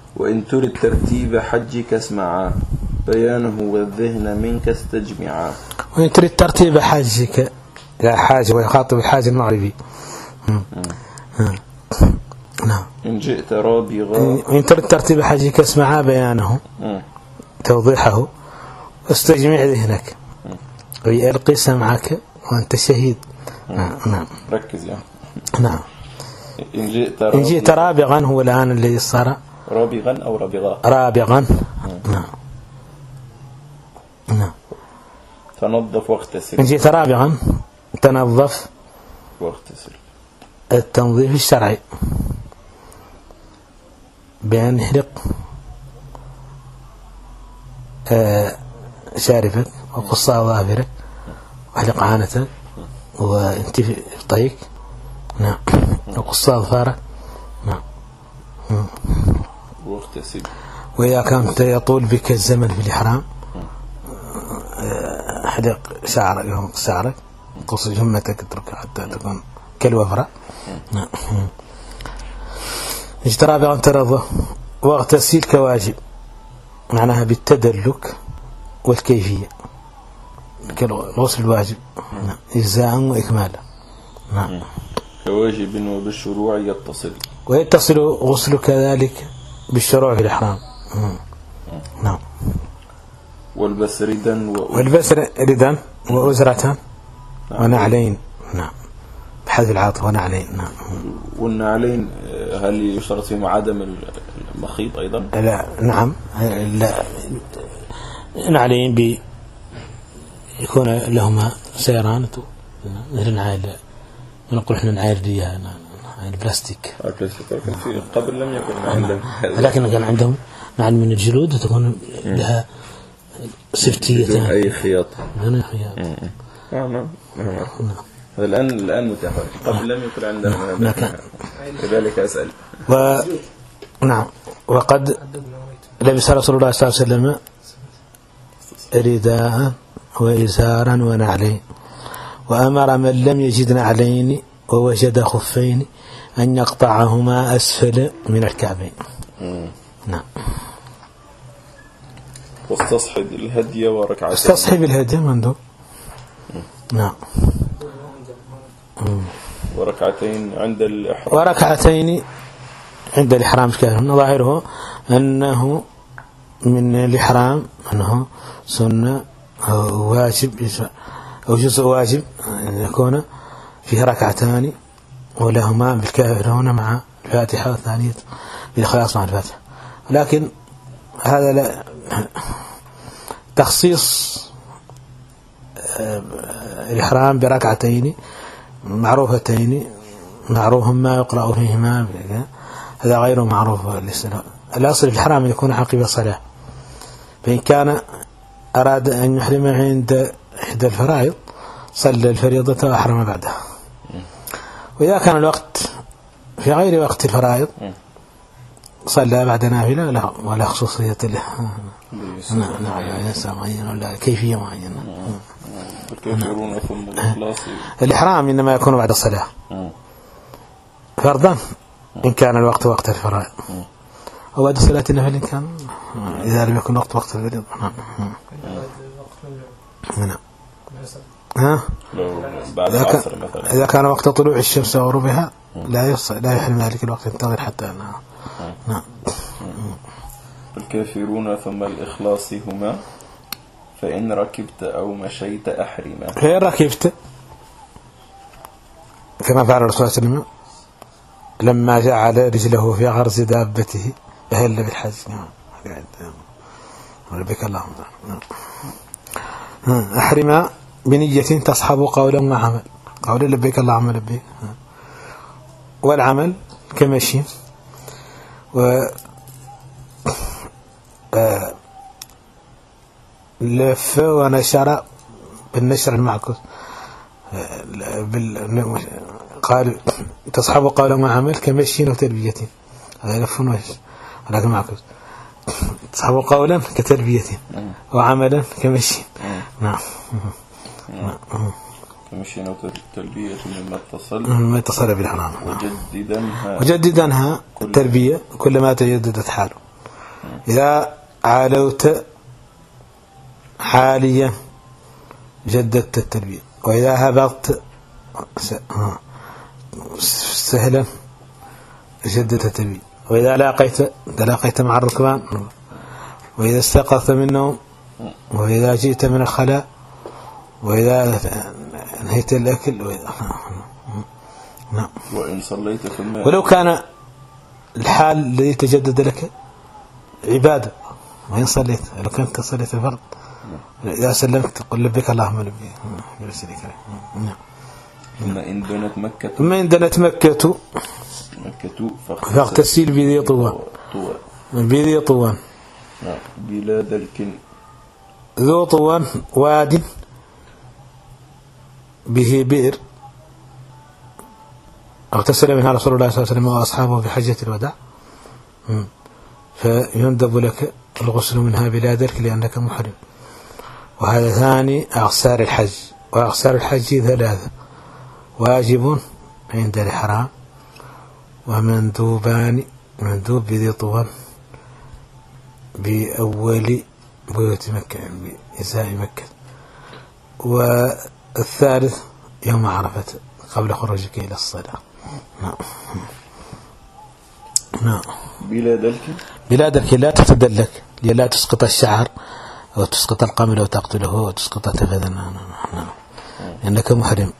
وإن ترد ترتيب حجك اسمعا بيانه والذهن منك استجمعا. وإن ترد ترتيب حجك يا حاج ويخاطب الحاج المغربي. نعم. إن جئت رابغا وإن ترد ترتيب حجك اسمعا بيانه توضيحه واستجمع ذهنك ويلقي سمعك وأنت شهيد. نعم ركز يعني. نعم. إن جئت رابغا هو الآن الذي صار رابغا أو رابغا رابغا. نعم نعم. تنظف واغتسل. إن جئت رابغا تنظف واغتسل. التنظيف الشرعي بأن نحرق شاربك وقص أظافرك واحلق عانتك وانتفي طيك. نعم. وقص أظفارك. نعم. واغتسل. وإذا كانت يطول بك الزمن في الإحرام احلق شعرك يوم شعرك قص جمتك اتركها حتى تكون كالوفرة. نعم. اجترى بأن ترضى واغتسل كواجب معناها بالتدلك والكيفية كالغسل الواجب. نعم. إجزاء وإكمالا. نعم. كواجب وبالشروع يتصل. ويتصل غسل كذلك بالشروع في الإحرام. نعم. والبس ردا والبس ردا وأزرة ونعلين. نعم. بحذف العاطف ونعلين. نعم. والنعلين هل يشترط فيهم عدم المخيط أيضا؟ لا. نعم. لا. نعلين يكون لهما سيران مثل نعال نقول احنا نعال ديها نعال بلاستيك. لكن في قبل لم يكن عندهم، لكن كان عندهم نعال من الجلود وتكون لها سفتيتان أي خياط. بدون خياط. نعم. الآن متاح. قبل لم يكن عندنا لذلك أسأل. نعم. وقد لبس رسول الله صلى الله عليه وسلم رداء وإزارا ونعلين وأمر من لم يجد نعلين ووجد خفين أن يقطعهما أسفل من الكعبين. نعم. واستصحب الهدي وركعتين. استصحب الهدي منذ. نعم. وركعتين عند الإحرام. وركعتين عند الإحرام كان ظاهره أنه من الإحرام أنه سنة أو واجب أو جزء واجب أن يكون فيه ركعتان ولهما بالكافرون مع الفاتحة والثانية بالإخلاص مع الفاتحة. لكن هذا لا تخصيص الإحرام بركعتين معروفتين معروف ما يقرأ فيهما هذا غير معروف. الأصل في الإحرام يكون عقب الصلاة. فإن كان أراد أن يحرم عند إحدى الفرائض صلى الفريضة وأحرم بعدها. وإذا كان الوقت في غير وقت الفرائض صلى بعد نافلة ولا خصوصية له. نعم. ولا كيفية معينة. الإحرام إنما يكون بعد الصلاة فرضا إن كان الوقت وقت الفرائض وبعد الصلاة النفل إن كان إذا لم يكن وقت الفريضة. نعم. إذا كان وقت طلوع الشمس وغروبها لا يحرم ذلك الوقت ينتظر حتى. نعم. الكافرون ثم الإخلاص هما فإن ركبت أو مشيت أحرما. فإن ركبت كما فعل الرسول صلى الله عليه وسلم لما جعل رجله في غرز دابته أهل بالحج. ربك اللهم. أحرما بنية تصحب قولا وعمل. قولا لبيك اللهم لبيك والعمل كمشي لف ونشر بالنشر المعكوس قال تصحب قولا وعمل كمشي وتربية. هذا لف ونشر ولكن معكوس. تصحب قولا كتربية وعملا كمشي. نعم. كمشي وتربية مما اتصل بالحرام. وجددنها تربية كلما تجددت حاله إذا عالوت حاليا جددت التلبية، وإذا هبطت سهلا جددت التلبية، وإذا لاقيت مع الركبان، وإذا استيقظت من النوم، وإذا جئت من الخلاء، وإذا انهيت الأكل، نعم. وإن صليت في الماء، ولو كان الحال الذي تجدد لك عبادة، وإن صليت، لو كنت صليت الفرض إذا سلمت قل لبيك اللهم لبيك. ثم إن دنت مكة، فاغتسل بذي طوان، بذي طوان بلا دلك. ذو طوان واد به بئر اغتسل منها رسول الله صلى الله عليه وسلم وأصحابه في حجة الوداع، فيندب لك الغسل منها بلا دلك لأنك محرم. وهذا ثاني أغسار الحج. وأغسار الحج ثلاثة: واجب عند الإحرام، ومندوبان، مندوب بذي طوان بأول بيوت مكة، بإزاء مكة، والثالث يوم عرفة قبل خروجك إلى الصلاة. نعم. بلا دلك لا تتدلك، لا تسقط الشعر أو تسقط القمل أو تقتله أو تسقط تفذا، لأنك محرم.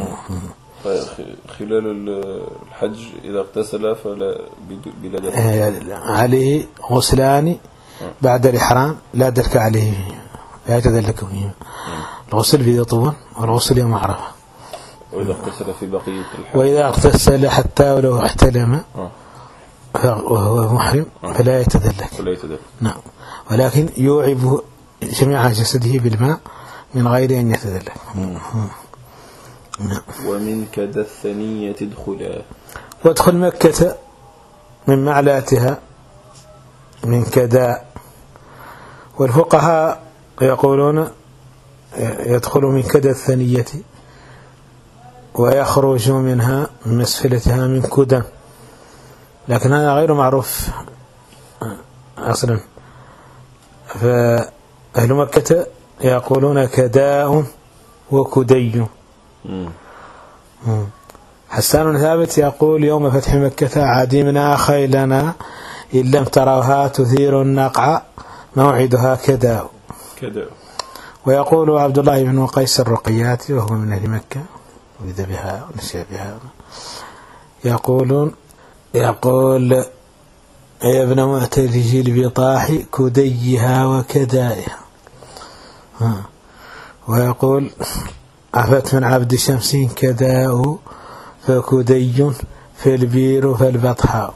خلال الحج إذا اغتسل فلا بلا دلك عليه غسلان بعد الإحرام، لا دلك عليه، لا يتدلك فيه. الغسل في ذي طوان والغسل يوم عرفة. وإذا اغتسل في بقية الحج، وإذا اغتسل حتى ولو احتلم وهو محرم فلا يتدلك. نعم. ولكن يوعب جميع جسده بالماء من غير أن يتدلك. نعم. ومن كذا الثنية ادخلا، وادخل مكة من معلاتها من كذا. والفقهاء يقولون يدخل من كذا الثنية ويخرج منها من مسفلتها من كدى، لكن هذا غير معروف أصلا. فأهل مكة يقولون كداء وكدي. حسان ثابت يقول يوم فتح مكة: عدمنا خيلنا إن لم تروها تثير النقع موعدها كداء. ويقول عبد الله بن قيس الرقياتي وهو من أهل مكة وإذا بها ونشأ بها، يقول يا ابن معترج البطاح كديها وكدائها. ويقول عفت من عبد شمس كداء فكدي في البير فالبطحاء.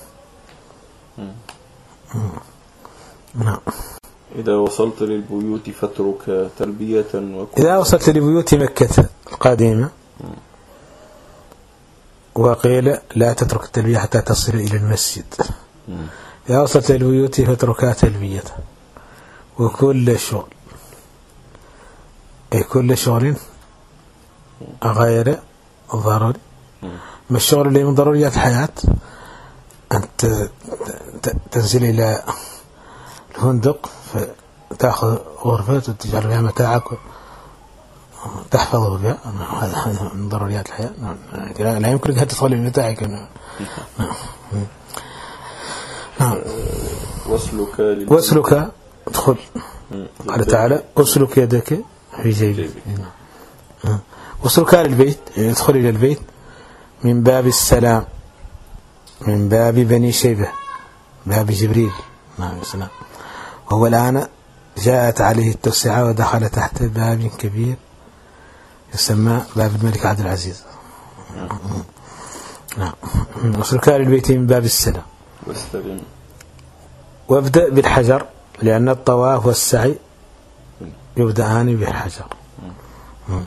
نعم. إذا وصلت للبيوت فاترك تلبية إذا وصلت لبيوت مكة القديمة، وقيل لا تترك التلبية حتى تصل إلى المسجد. إذا وصلت للبيوت فاتركها تلبية. وكل شغل، أي كل شغل غير ضروري، ما الشغل اللي من ضروريات الحياة أن تنزل إلى الفندق فتأخذ غرفة وتجعل فيها متاعك تحفظه بها، هذا من ضروريات الحياة. لا يمكنك أن تدخل بمتاعك. واسلك ادخل، قال تعالى: اسلك يدك في جيبك. واسلك للبيت، يدخل إلى البيت من باب السلام، من باب بني شيبة، باب جبريل عليه السلام. وهو الآن جاءت عليه التوسعة ودخل تحت باب كبير يسمى باب الملك عبد العزيز. نعم. واسلك للبيت من باب السلام. وابدأ بالحجر، لأن الطواف والسعي يبدأان بالحجر.